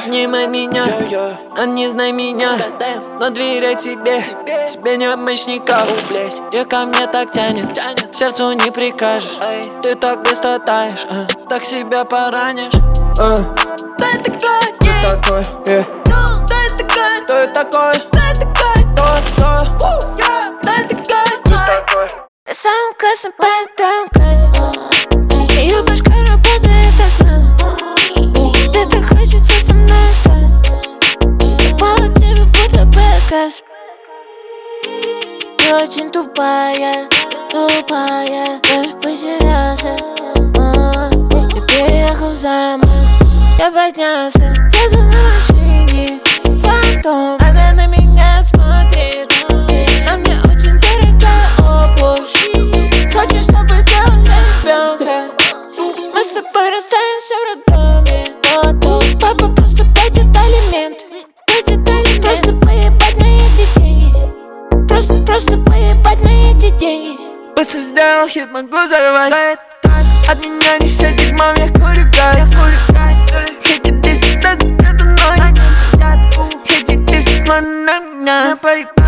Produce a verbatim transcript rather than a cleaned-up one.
Обнимай меня, а не знай меня, но дверь тебе, тебе не обмыть никого. И ко мне так тянет, сердцу не прикажешь. Ты так быстро таешь, так себя поранишь. Дай такой, ты такой, yeah. Дай такой, ты такой, дай такой, то, то, дай такой, ты такой. Я самый классный парень, класс. Ее башка работает так надо. Тебе так хочется со мной остаться. Попала тебе будто бэкас. Ты очень тупая, тупая. Я ж потерялся. Я переехал в замок, я поднялся. Еду на машине, фантом. Она на меня смотрит. На мне очень дорогая обувь. Хочешь, чтобы сделать ребенка? Мы с тобой расстанемся в роддоме. Потом папа просто платит алименты. Платит алименты. Просто поебать на эти деньги. Просто, просто поебать на эти деньги. Быстро сделал хит, могу взорвать. От меня не сядет, мам, я курю газ. Хейтит, ты всегда за мной. Хейтит, ты всегда на меня.